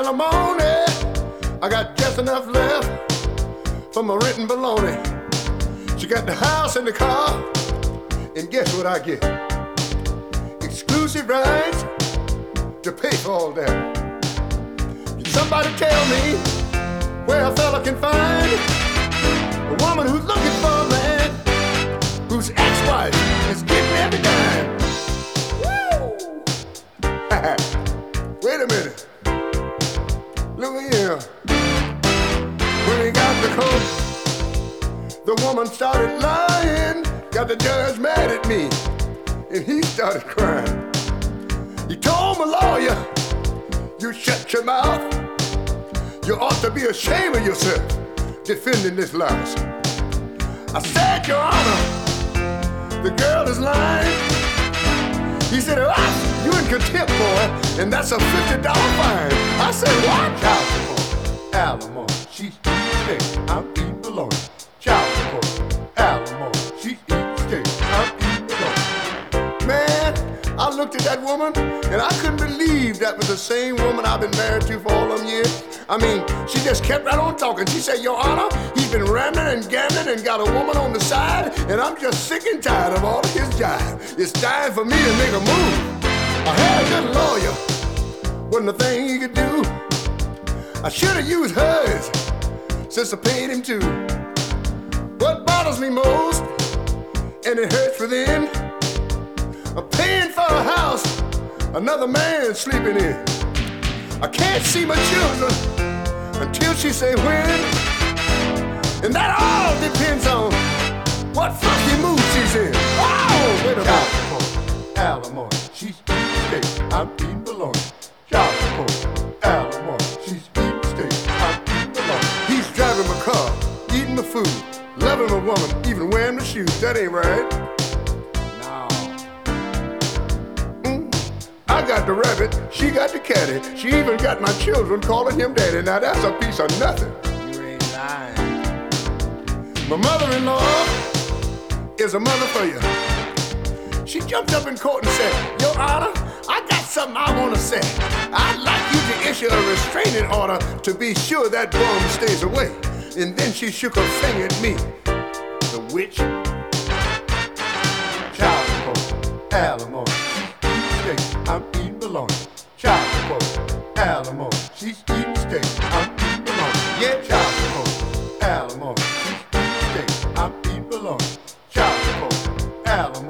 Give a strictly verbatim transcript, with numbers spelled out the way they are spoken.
alimony. I got just enough left for my rent and bologna. She got the house and the car, and guess what I get? Exclusive rights to pay for all that. Can somebody tell me where a fella can find a woman who's looking for a man whose ex-wife is getting every dime? Woo! Wait a minute. Look at here. When he got the coat, the woman started lying. Got the judge mad at me, and he started crying. He told my lawyer, you shut your mouth. You ought to be ashamed of yourself defending this lawsuit. I said, Your Honor, the girl is lying. He said, ah, you in contempt, boy, and that's a fifty dollar fine. I said, what? Child support, alimony, she's eating steak, I'm eating bologna. Child support, alimony, she's eating steak, I'm eating bologna. Man, I looked at that woman, and I couldn't believe that was the same woman I've been married to for all them years. I mean, she just kept right on talking. She said, Your Honor, he's been rambling and gambling and got a woman on the side, and I'm just sick and tired of all of his jive. It's time for me to make a move. I had a good lawyer, wasn't a thing he could do. I should have used hers since I paid him too. What bothers me most, and it hurts within, I'm paying for a house another man's sleeping in. I can't see my children until she say when, and that all depends on what funky mood she's in. Oh, wait a minute. Alimony, she's eating steak, I'm eating bologna. Child support, alimony, she's eating steak, I'm eating bologna. He's driving my car, eating my food, loving my woman, even wearing my shoes. That ain't right. I got the rabbit, she got the caddy. She even got my children calling him daddy. Now that's a piece of nothing. You ain't lying. My mother-in-law is a mother for you. She jumped up in court and said, Your Honor, I got something I want to say. I'd like you to issue a restraining order to be sure that bum stays away. And then she shook her finger at me. The witch. Child support, alimony. I'm eating bologna. Child support, alimony. She's eating steak. I'm eating bologna. Yeah, child support, alimony. She's eating steak. I'm eating bologna. Child support, alimony.